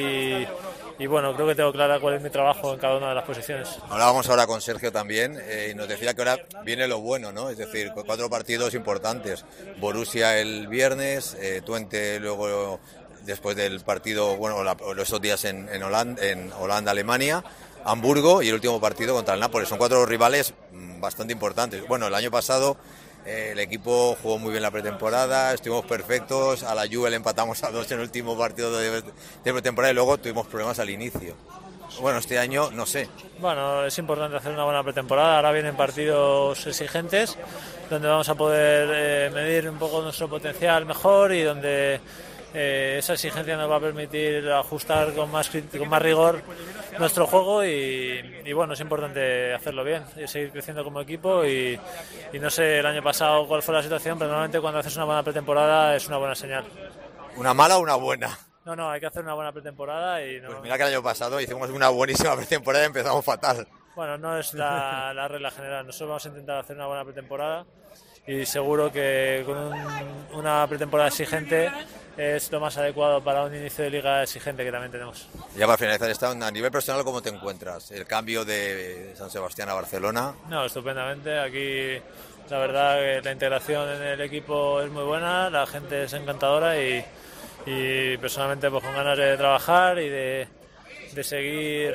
y bueno, creo que tengo clara cuál es mi trabajo en cada una de las posiciones. Hablábamos ahora con Sergio también y nos decía que ahora viene lo bueno, ¿no? Es decir, 4 partidos importantes. Borussia el viernes, Twente luego después del partido, bueno, esos días en Holanda, Alemania, Hamburgo y el último partido contra el Nápoles. Son 4 rivales bastante importantes. Bueno, el año pasado el equipo jugó muy bien la pretemporada, estuvimos perfectos, a la Juve le empatamos a 2 en el último partido de pretemporada y luego tuvimos problemas al inicio. Bueno, este año no sé. Bueno, es importante hacer una buena pretemporada, ahora vienen partidos exigentes donde vamos a poder medir un poco nuestro potencial mejor y donde esa exigencia nos va a permitir ajustar con más rigor nuestro juego y bueno, es importante hacerlo bien y seguir creciendo como equipo y no sé el año pasado cuál fue la situación, pero normalmente cuando haces una buena pretemporada es una buena señal. ¿Una mala o una buena? No, hay que hacer una buena pretemporada y no... Pues mira que el año pasado hicimos una buenísima pretemporada y empezamos fatal. Bueno, no es la regla general, nosotros vamos a intentar hacer una buena pretemporada y seguro que con una pretemporada exigente es lo más adecuado para un inicio de liga exigente que también tenemos. Ya para finalizar esto, a nivel personal, ¿cómo te encuentras? ¿El cambio de San Sebastián a Barcelona? No, estupendamente. Aquí la verdad que la integración en el equipo es muy buena, la gente es encantadora y personalmente pues con ganas de trabajar y de seguir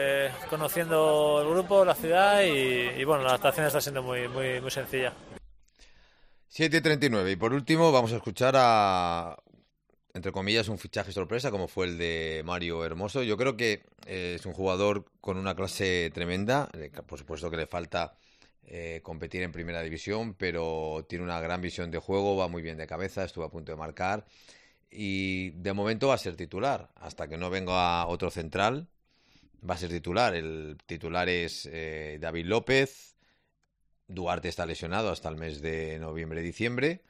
conociendo el grupo, la ciudad y bueno, la adaptación está siendo muy, muy, muy sencilla. 7:39 y por último vamos a escuchar a, entre comillas, un fichaje sorpresa como fue el de Mario Hermoso. Yo creo que es un jugador con una clase tremenda, por supuesto que le falta competir en primera división, pero tiene una gran visión de juego, va muy bien de cabeza, estuvo a punto de marcar y de momento va a ser titular, hasta que no venga otro central va a ser titular. El titular es David López. Duarte está lesionado hasta el mes de noviembre-diciembre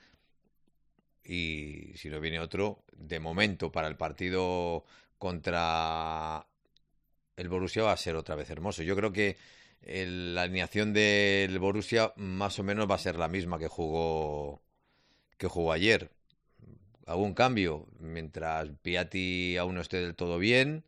y si no viene otro, de momento para el partido contra el Borussia va a ser otra vez Hermoso. Yo creo que la alineación del Borussia más o menos va a ser la misma que jugó ayer. ¿Algún cambio? Mientras Piatti aún no esté del todo bien,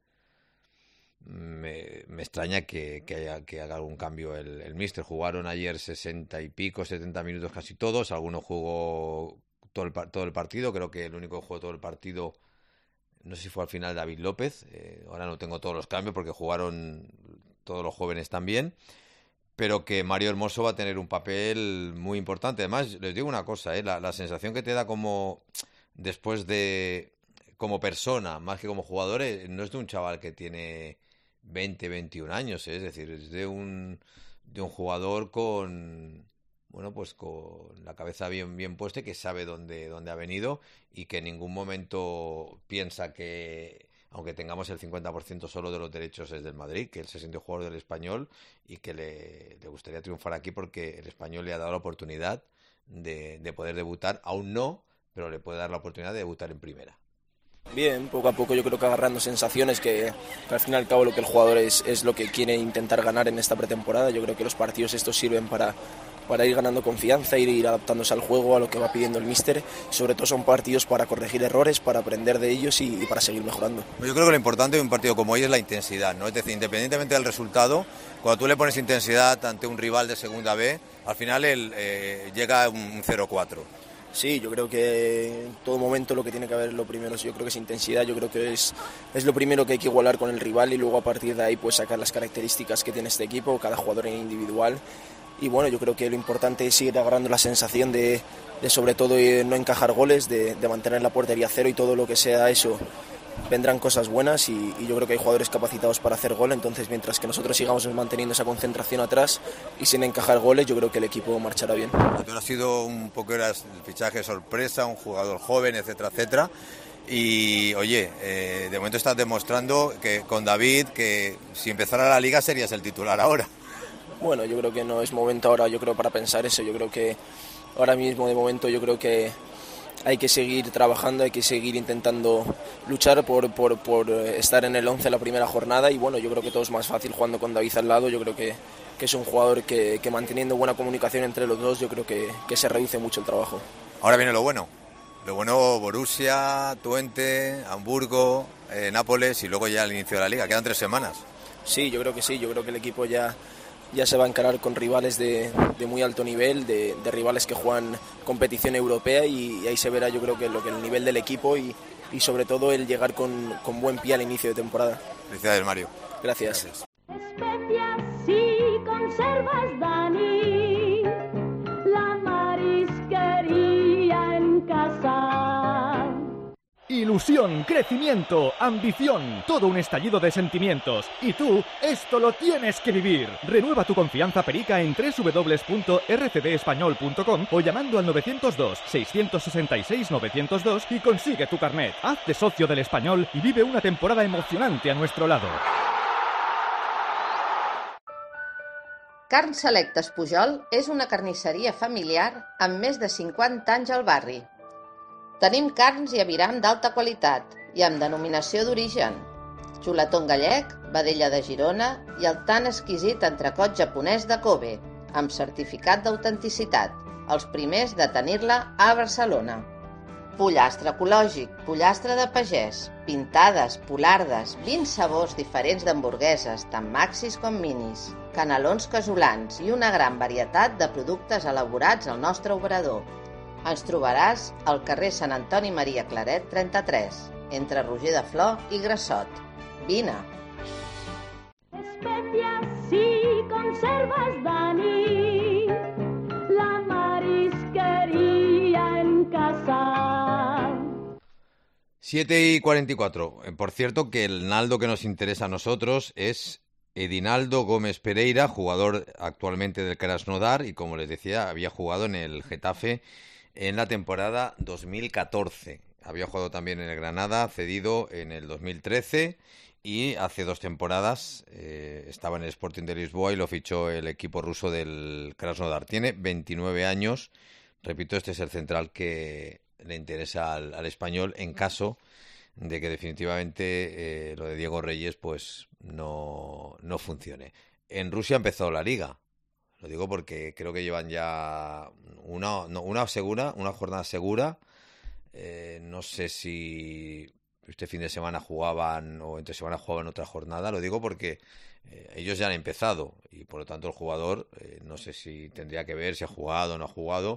me extraña que haga algún cambio el míster. Jugaron ayer 60 y pico, 70 minutos casi todos. Alguno jugó todo el partido. Creo que el único que jugó todo el partido, no sé si fue al final David López. Ahora no tengo todos los cambios porque jugaron todos los jóvenes también. Pero que Mario Hermoso va a tener un papel muy importante. Además, les digo una cosa, la sensación que te da como después de como persona, más que como jugador, no es de un chaval que tiene 20, 21 años, es decir, es de un jugador con la cabeza bien puesta y que sabe dónde ha venido y que en ningún momento piensa que, aunque tengamos el 50% solo de los derechos es del Madrid, que él se siente jugador del Español y que le gustaría triunfar aquí porque el Español le ha dado la oportunidad de poder debutar. Aún no, pero le puede dar la oportunidad de debutar en primera. Bien, poco a poco yo creo que agarrando sensaciones que al fin y al cabo lo que el jugador es lo que quiere intentar ganar en esta pretemporada. Yo creo que los partidos estos sirven para ir ganando confianza, ir adaptándose al juego, a lo que va pidiendo el míster. Sobre todo son partidos para corregir errores, para aprender de ellos y para seguir mejorando. Yo creo que lo importante de un partido como hoy es la intensidad, ¿no? Es decir, independientemente del resultado, cuando tú le pones intensidad ante un rival de segunda B, al final llega un 0-4. Sí, yo creo que en todo momento lo que tiene que haber lo primero, yo creo que es intensidad, yo creo que es lo primero que hay que igualar con el rival y luego a partir de ahí pues sacar las características que tiene este equipo, cada jugador en individual. Y bueno, yo creo que lo importante es seguir agarrando la sensación de sobre todo no encajar goles, de mantener la portería cero y todo lo que sea eso. Vendrán cosas buenas y yo creo que hay jugadores capacitados para hacer gol, entonces mientras que nosotros sigamos manteniendo esa concentración atrás y sin encajar goles, yo creo que el equipo marchará bien. Tú has sido un poco el fichaje sorpresa, un jugador joven, etcétera, etcétera. Y oye, de momento estás demostrando que con David, que si empezara la liga serías el titular ahora. Bueno, yo creo que no es momento ahora, yo creo, para pensar eso. Yo creo que ahora mismo, de momento, yo creo que hay que seguir trabajando, hay que seguir intentando luchar por estar en el 11 la primera jornada y bueno, yo creo que todo es más fácil jugando con David al lado. Yo creo que es un jugador que manteniendo buena comunicación entre los dos, yo creo que se reduce mucho el trabajo. Ahora viene lo bueno, Borussia, Twente, Hamburgo, Nápoles y luego ya el inicio de la liga, quedan 3 semanas. Sí, yo creo que el equipo ya se va a encarar con rivales de muy alto nivel, de rivales que juegan competición europea y ahí se verá yo creo que el nivel del equipo y sobre todo el llegar con buen pie al inicio de temporada. Felicidades, Mario. Gracias. Especias y conservas, Dani, la marisquería en casa. Ilusión, crecimiento, ambición, todo un estallido de sentimientos. Y tú, esto lo tienes que vivir. Renueva tu confianza perica en www.rcdespañol.com o llamando al 902-666-902 y consigue tu carnet. Hazte socio del Español y vive una temporada emocionante a nuestro lado. Carns Selectes Pujol és una carnisseria familiar amb més de 50 anys al barri. Tenim carns i aviram d'alta qualitat i amb denominació d'origen. Xuletón gallec, vedella de Girona i el tan exquisit entrecot japonès de Kobe, amb certificat d'autenticitat, els primers de tenir-la a Barcelona. Pollastre ecològic, pollastre de pagès, pintades, polardes, 20 sabors diferents d'hamburgueses, tant maxis com minis, canelons casolans i una gran varietat de productes elaborats al nostre obrador. Ens trobaràs al carrer Sant Antoni Maria Claret 33, entre Roger de Flor i Grassot. Vine! Especias y conservas, Dani, la marisquería en casa. 7:44. Por cierto, que el Naldo que nos interesa a nosotros es Edinaldo Gómez Pereira, jugador actualmente del Krasnodar y, como les decía, había jugado en el Getafe en la temporada 2014. Había jugado también en el Granada, cedido en el 2013 y hace 2 temporadas estaba en el Sporting de Lisboa y lo fichó el equipo ruso del Krasnodar. Tiene 29 años. Repito, este es el central que le interesa al Español en caso de que definitivamente lo de Diego Reyes pues no funcione. En Rusia ha empezado la liga. Lo digo porque creo que llevan ya una jornada segura. No sé si este fin de semana jugaban o entre semana jugaban otra jornada. Lo digo porque ellos ya han empezado y por lo tanto el jugador no sé si tendría que ver si ha jugado o no ha jugado.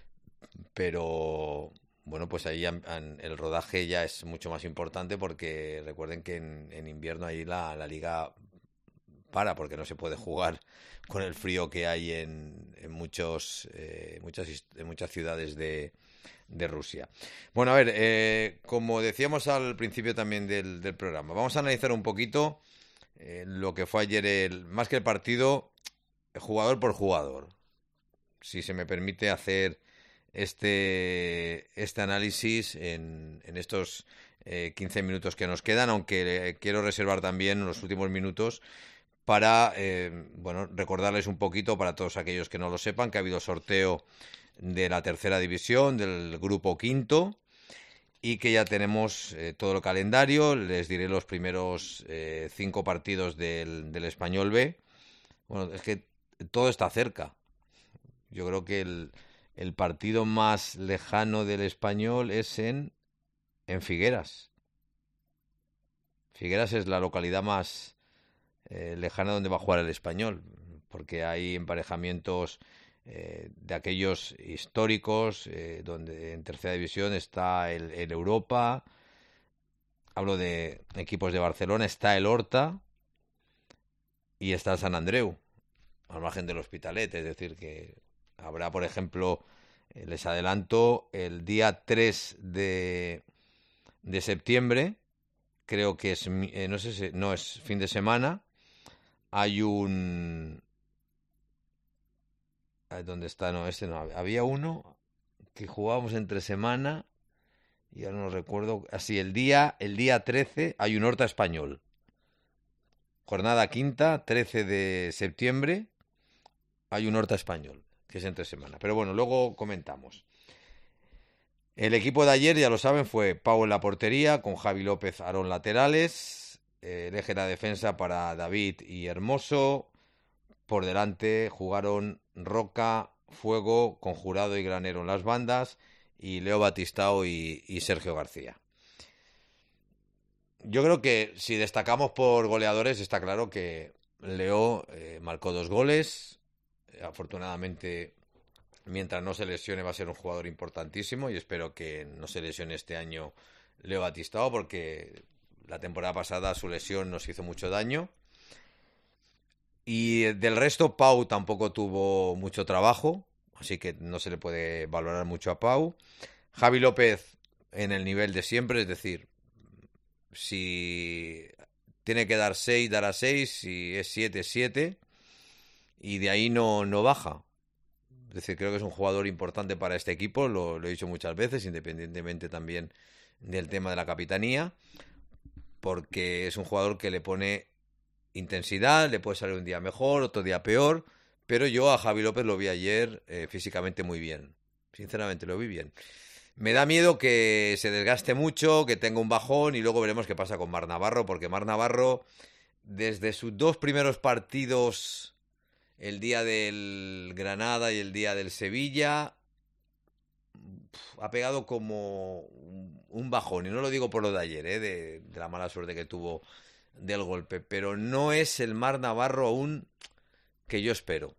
Pero bueno, pues ahí el rodaje ya es mucho más importante porque recuerden que en invierno ahí la liga para porque no se puede jugar con el frío que hay en muchas ciudades de Rusia. Bueno, a ver, como decíamos al principio también del programa, vamos a analizar un poquito lo que fue ayer, más que el partido, jugador por jugador. Si se me permite hacer este análisis en estos 15 minutos que nos quedan, aunque quiero reservar también los últimos minutos para recordarles un poquito, para todos aquellos que no lo sepan, que ha habido sorteo de la tercera división, del grupo quinto, y que ya tenemos todo el calendario. Les diré los primeros 5 partidos del Español B. Bueno, es que todo está cerca. Yo creo que el partido más lejano del Español es en Figueras. Figueras es la localidad más lejana donde va a jugar el Español, porque hay emparejamientos de aquellos históricos, donde en tercera división está el Europa, hablo de equipos de Barcelona, está el Horta y está el Sant Andreu, al margen del Hospitalet. Es decir, que habrá, por ejemplo, les adelanto, el día 3 de septiembre, creo que es, no sé si, no es fin de semana, hay un... ¿Dónde está? No, este no. Había uno que jugábamos entre semana y ahora no recuerdo. Así, el día 13 hay un Horta Español. Jornada quinta, 13 de septiembre, hay un Horta Español, que es entre semana. Pero bueno, luego comentamos. El equipo de ayer, ya lo saben, fue Pau en la portería, con Javi López, Aarón laterales, el eje de la defensa para David y Hermoso. Por delante jugaron Roca, Fuego, Conjurado y Granero en las bandas, y Leo Batistao y Sergio García. Yo creo que si destacamos por goleadores, está claro que Leo marcó 2 goles. Afortunadamente, mientras no se lesione, va a ser un jugador importantísimo, y espero que no se lesione este año Leo Batistao, porque la temporada pasada su lesión nos hizo mucho daño. Y del resto, Pau tampoco tuvo mucho trabajo, así que no se le puede valorar mucho a Pau. Javi López en el nivel de siempre, es decir, si tiene que dar 6, dará 6, si es 7, 7, y de ahí no baja. Es decir, creo que es un jugador importante para este equipo, lo he dicho muchas veces, independientemente también del tema de la capitanía, porque es un jugador que le pone intensidad, le puede salir un día mejor, otro día peor, pero yo a Javi López lo vi ayer físicamente muy bien. Sinceramente lo vi bien. Me da miedo que se desgaste mucho, que tenga un bajón, y luego veremos qué pasa con Marc Navarro, porque Marc Navarro, desde sus 2 primeros partidos, el día del Granada y el día del Sevilla, ha pegado como un bajón, y no lo digo por lo de ayer, de la mala suerte que tuvo del golpe, pero no es el Marc Navarro aún que yo espero.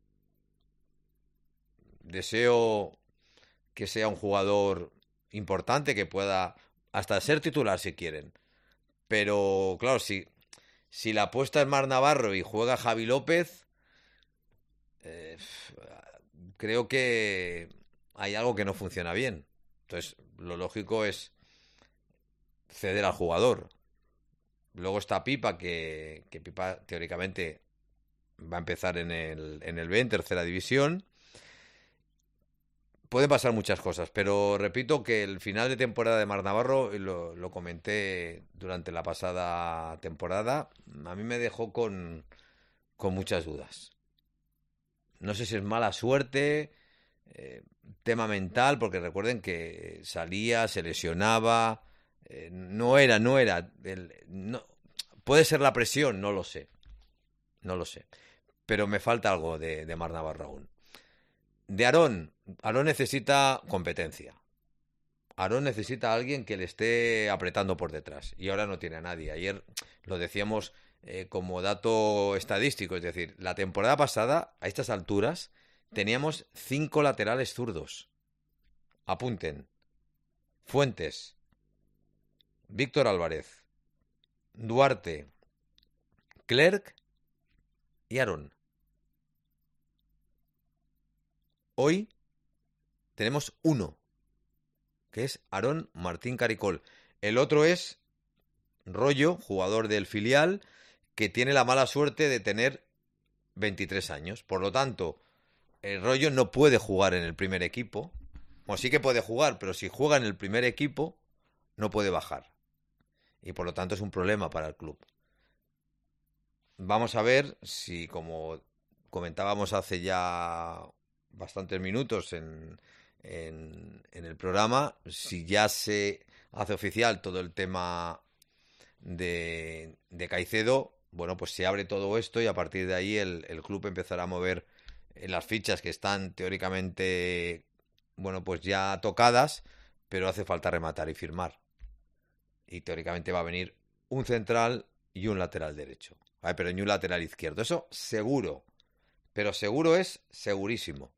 Deseo que sea un jugador importante, que pueda hasta ser titular si quieren, pero claro, si la apuesta es Marc Navarro y juega Javi López, creo que hay algo que no funciona bien. Entonces lo lógico es ceder al jugador. Luego está Pipa, que Pipa teóricamente va a empezar en el B, en tercera división. Pueden pasar muchas cosas, pero repito que el final de temporada de Marc Navarro, lo comenté durante la pasada temporada, a mí me dejó con muchas dudas. No sé si es mala suerte, tema mental, porque recuerden que salía, se lesionaba. No era. Puede ser la presión, no lo sé. Pero me falta algo de Marc Navarro aún. De Aarón necesita competencia. Aarón necesita a alguien que le esté apretando por detrás. Y ahora no tiene a nadie. Ayer lo decíamos como dato estadístico. Es decir, la temporada pasada, a estas alturas, teníamos 5 laterales zurdos. Apunten. Fuentes, Víctor Álvarez, Duarte, Clerc y Aarón. Hoy tenemos uno, que es Aarón Martín Caricol. El otro es Rollo, jugador del filial, que tiene la mala suerte de tener 23 años. Por lo tanto, el Rollo no puede jugar en el primer equipo. O sí que puede jugar, pero si juega en el primer equipo, no puede bajar. Y por lo tanto es un problema para el club. Vamos a ver si, como comentábamos hace ya bastantes minutos en el programa. Si ya se hace oficial todo el tema de Caicedo, bueno, pues se abre todo esto y a partir de ahí el club empezará a mover las fichas que están teóricamente, bueno, pues ya tocadas, pero hace falta rematar y firmar. Y teóricamente va a venir un central y un lateral derecho. Vale, pero ni un lateral izquierdo. Eso seguro. Pero seguro es segurísimo.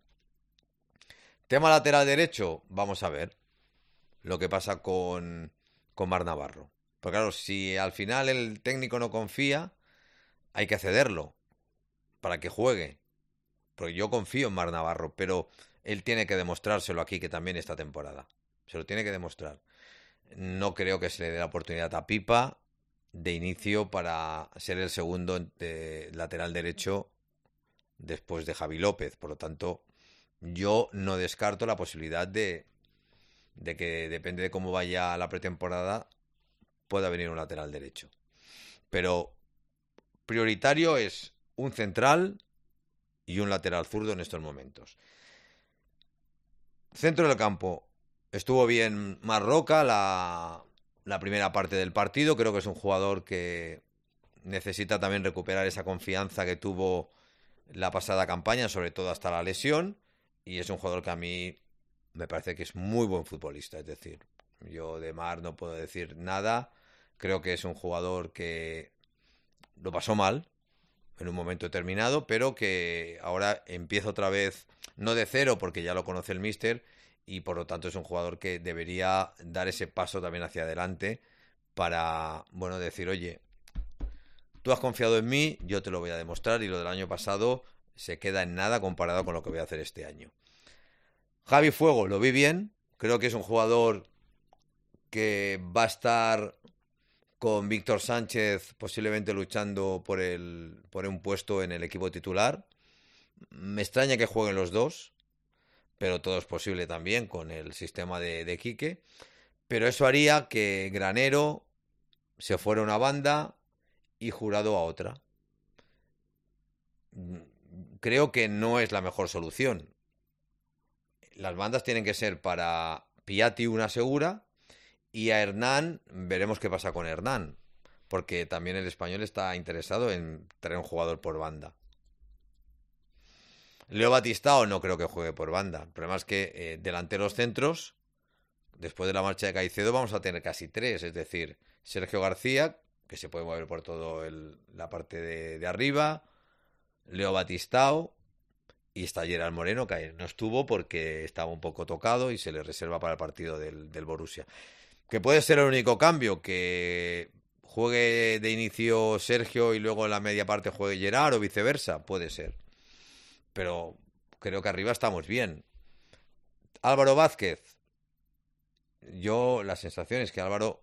Tema lateral derecho, vamos a ver lo que pasa con Marc Navarro. Porque claro, si al final el técnico no confía, hay que cederlo para que juegue. Porque yo confío en Marc Navarro, pero él tiene que demostrárselo aquí, que también esta temporada. Se lo tiene que demostrar. No creo que se le dé la oportunidad a Pipa de inicio para ser el segundo lateral derecho después de Javi López. Por lo tanto, yo no descarto la posibilidad de que, depende de cómo vaya la pretemporada, pueda venir un lateral derecho. Pero prioritario es un central y un lateral zurdo en estos momentos. Centro del campo. Estuvo bien Marroca la primera parte del partido. Creo que es un jugador que necesita también recuperar esa confianza que tuvo la pasada campaña, sobre todo hasta la lesión. Y es un jugador que a mí me parece que es muy buen futbolista. Es decir, yo de Mar no puedo decir nada. Creo que es un jugador que lo pasó mal en un momento determinado, pero que ahora empieza otra vez, no de cero, porque ya lo conoce el míster, y por lo tanto es un jugador que debería dar ese paso también hacia adelante para, bueno, decir, oye, tú has confiado en mí, yo te lo voy a demostrar, y lo del año pasado se queda en nada comparado con lo que voy a hacer este año. Javi Fuego, lo vi bien, creo que es un jugador que va a estar con Víctor Sánchez posiblemente luchando por un puesto en el equipo titular. Me extraña que jueguen los dos, pero todo es posible también con el sistema de Quique. Pero eso haría que Granero se fuera a una banda y Jurado a otra. Creo que no es la mejor solución. Las bandas tienen que ser para Piatti una segura, y a Hernán veremos qué pasa con Hernán, porque también el Español está interesado en traer un jugador por banda. Leo Batistao no creo que juegue por banda. El problema es que delanteros centros, después de la marcha de Caicedo, vamos a tener casi tres. Es decir, Sergio García, que se puede mover por toda la parte de arriba, Leo Batistao, y está Gerard Moreno, que ayer no estuvo porque estaba un poco tocado y se le reserva para el partido del Borussia. Que puede ser el único cambio, que juegue de inicio Sergio y luego en la media parte juegue Gerard, o viceversa, puede ser. Pero creo que arriba estamos bien. Álvaro Vázquez. Yo, la sensación es que Álvaro,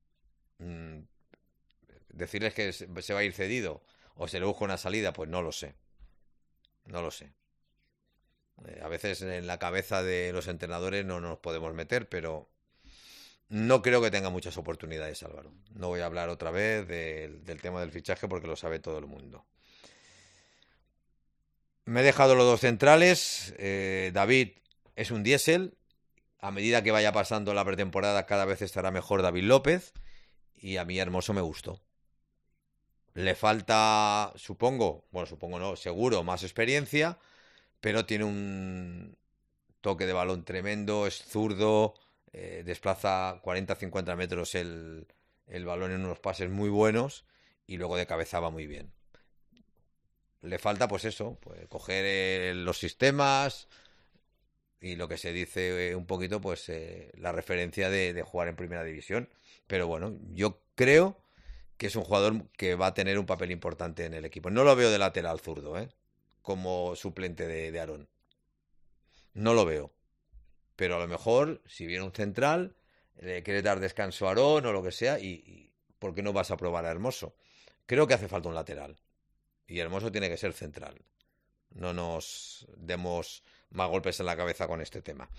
decirles que se va a ir cedido o se le busca una salida, pues no lo sé. No lo sé. A veces en la cabeza de los entrenadores no nos podemos meter, pero no creo que tenga muchas oportunidades Álvaro. No voy a hablar otra vez del tema del fichaje porque lo sabe todo el mundo. Me he dejado los dos centrales. David es un diésel. A medida que vaya pasando la pretemporada, cada vez estará mejor David López. Y a mí Hermoso me gustó. Le falta, supongo no, seguro, más experiencia, pero tiene un toque de balón tremendo, es zurdo, desplaza 40-50 metros el balón en unos pases muy buenos y luego de cabeza va muy bien. Le falta pues eso, pues coger los sistemas y lo que se dice un poquito, pues la referencia de jugar en primera división. Pero bueno, yo creo que es un jugador que va a tener un papel importante en el equipo. No lo veo de lateral zurdo, como suplente de Aarón. No lo veo. Pero a lo mejor, si viene un central, le quiere dar descanso a Aarón o lo que sea, y ¿por qué no vas a probar a Hermoso? Creo que hace falta un lateral. Y Hermoso tiene que ser central. No nos demos más golpes en la cabeza con este tema.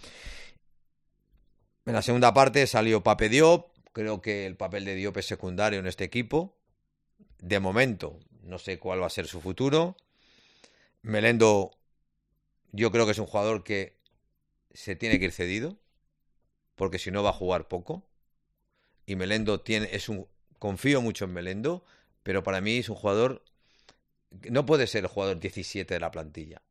En la segunda parte salió Pape Diop. Creo que el papel de Diop es secundario en este equipo. De momento, no sé cuál va a ser su futuro. Melendo Yo creo que es un jugador que se tiene que ir cedido, porque si no va a jugar poco. Y Melendo confío mucho en Melendo, pero para mí es un jugador, no puede ser el jugador 17 de la plantilla.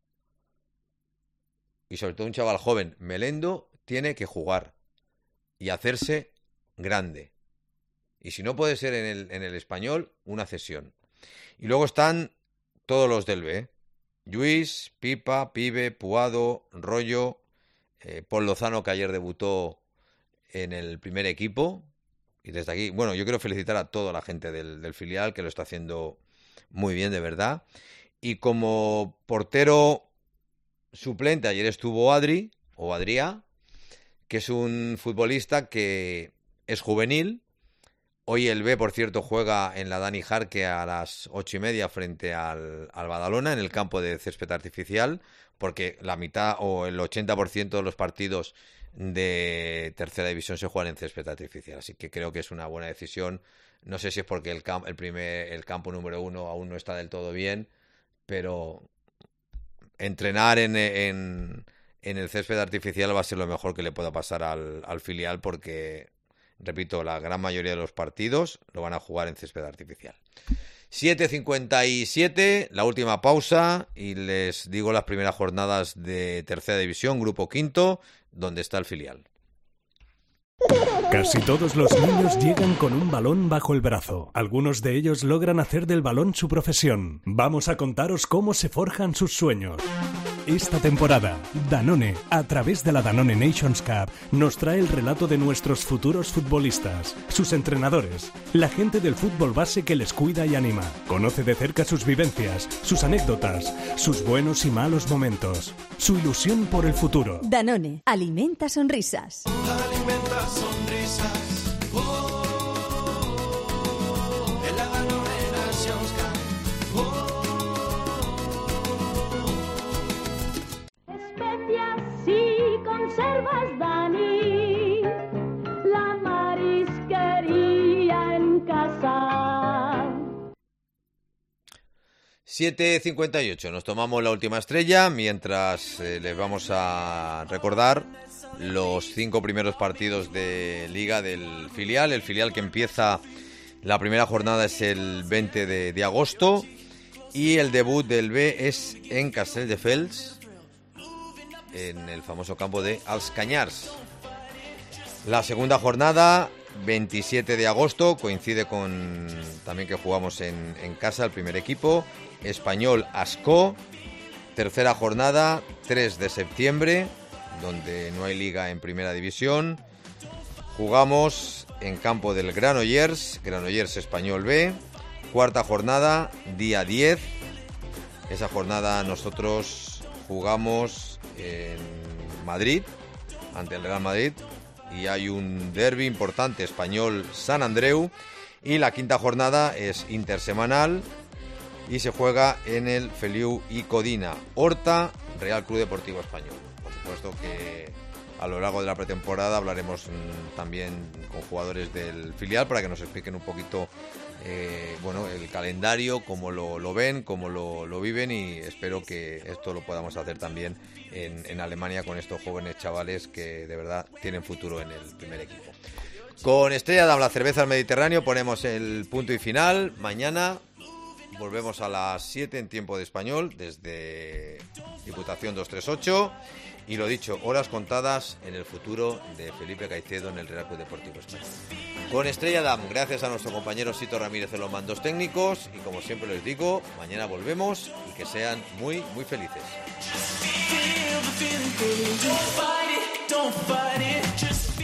Y sobre todo un chaval joven. Melendo tiene que jugar y hacerse grande. Y si no puede ser en el Español, una cesión. Y luego están todos los del B. Lluís, Pipa, Pibe, Puado, Rollo, Paul Lozano, que ayer debutó en el primer equipo. Y desde aquí, bueno, yo quiero felicitar a toda la gente del filial, que lo está haciendo muy bien, de verdad. Y como portero suplente, ayer estuvo Adrià, que es un futbolista que es juvenil. Hoy el B, por cierto, juega en la Dani Jarque a las 8:30 frente al Badalona, en el campo de césped artificial, porque la mitad o el 80% de los partidos de tercera división se juegan en césped artificial. Así que creo que es una buena decisión. No sé si es porque el campo número 1 aún no está del todo bien, pero entrenar en el césped artificial va a ser lo mejor que le pueda pasar al filial, porque, repito, la gran mayoría de los partidos lo van a jugar en césped artificial. 7:57, la última pausa, y les digo las primeras jornadas de tercera división, grupo quinto, donde está el filial. Casi todos los niños llegan con un balón bajo el brazo. Algunos de ellos logran hacer del balón su profesión. Vamos a contaros cómo se forjan sus sueños. Esta temporada, Danone, a través de la Danone Nations Cup, nos trae el relato de nuestros futuros futbolistas, sus entrenadores, la gente del fútbol base que les cuida y anima. Conoce de cerca sus vivencias, sus anécdotas, sus buenos y malos momentos, su ilusión por el futuro. Danone, alimenta sonrisas. Alimenta sonrisas. En la Danone Nations Cup. Especias y conservas, Dani, la marisquería en casa. 7:58, nos tomamos la última estrella, mientras les vamos a recordar los 5 primeros partidos de Liga del filial. El filial que empieza, la primera jornada es el 20 de agosto, y el debut del B es en Castelldefels, en el famoso campo de Els Canyars. La segunda jornada, 27 de agosto, coincide con también que jugamos en casa el primer equipo, Español Ascó. Tercera jornada, 3 de septiembre, donde no hay liga en primera división. Jugamos en campo del Granollers Español B. Cuarta jornada, día 10. Esa jornada nosotros jugamos en Madrid, ante el Real Madrid, y hay un derbi importante, Español San Andreu. Y la quinta jornada es intersemanal y se juega en el Feliu y Codina, Horta, Real Club Deportivo Español. Por supuesto que a lo largo de la pretemporada hablaremos también con jugadores del filial para que nos expliquen un poquito el calendario, cómo lo ven, cómo lo viven, y espero que esto lo podamos hacer también en Alemania con estos jóvenes chavales que de verdad tienen futuro en el primer equipo. Con Estrella Damm, la cerveza al Mediterráneo, ponemos el punto y final. Mañana volvemos a las 7 en tiempo de español desde Diputación 238. Y lo dicho, horas contadas en el futuro de Felipe Caicedo en el Real Club Deportivo Español. Con Estrella Damm, gracias a nuestro compañero Sito Ramírez en los mandos técnicos. Y como siempre les digo, mañana volvemos y que sean muy, muy felices. Don't fight it, don't fight it, just